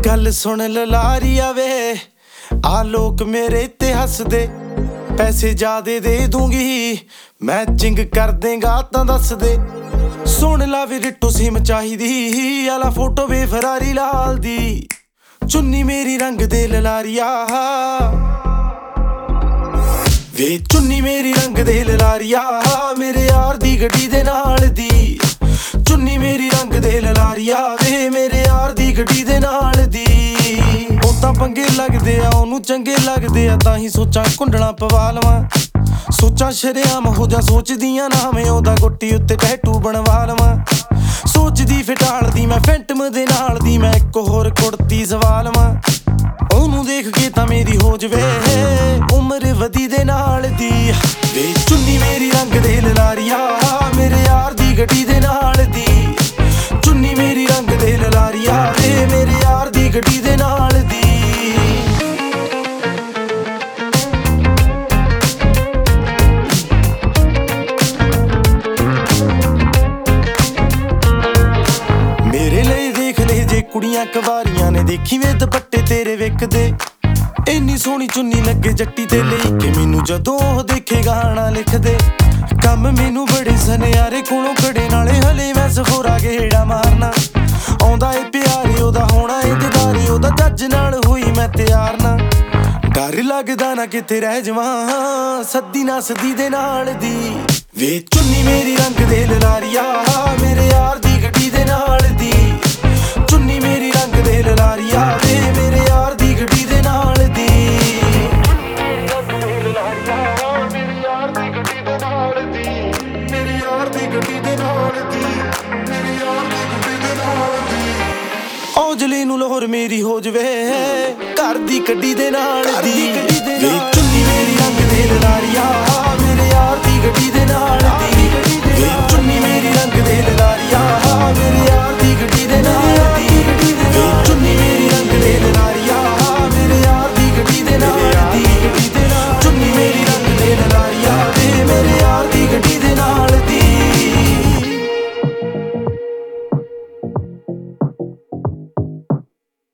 गल सुन ललारिया वे आ लोग मेरे ते हसदे पैसे ज्यादा दे दूंगी मैचिंग कर देगा तां दस दे सुन ला वे रिट्टो सिम चाहिदी आला फोटो वे फरारी लाल दी चुन्नी मेरी रंग दे ललारिया वे चुन्नी मेरी रंग दे ललारिया मेरे यार दी गड्डी दे नाल दी चुन्नी मेरी रंग दे ललारिया वे मेरे यार दी गड्डी दे नाल दी ओ तां पंगे लगदे आ ओनू चंगे लगदे आ तां ही सोचां कुंडला पवा लवां सोचां शरेआम हो जा सोचदियां ना मैं ओदा गोटी उत्ते टैटू बनवा लवां सोचदी फिटाल दी मैं फैंटम दे नाल दी मैं इक होर कुड़ती सवा लवां ओनू देख के तां मेरी हो जवे उम्र वधी दे नाल दी वे चुन्नी मेरी रंग दे ललारिया मेरे यार दी गड्डी दे नाल दी चुन्नी मेरी रंग दे ललारिया वे मेरे यार दी गड्डी दे नाल दी मेरे लिए देख ले जे कुड़ियां कवारियां ने देखी वे दुपट्टे तेरे विकदे इन्नी सोहनी चुन्नी लगे जट्टी ते लेके मैनू जदों देखे गाना लिख दे कम मैनू बड़े सनियारे कोलों खड़े नाले हले मैं सखोरा गेड़ा मारना आउंदा ए प्यारे ओदा होना ए दीदारी ओदा जज नाल होई मैं तैयार ना डर लगदा ना किते रह जावां सद्दी ना सदी दे नाल दी वे चुन्नी मेरी रंग दे ललारिया मेरे यार दी गड्डी दे नाल दी चुन्नी मेरी रंग दे ललारिया वे मेरे यार दी गड्डी दे नाल दी औजले नू लाहौर मेरी हो जवे घर दी गड्डी दे नाल दी वे चुन्नी मेरी रंग दे ललारिया मेरे यार दी गड्डी दे नाल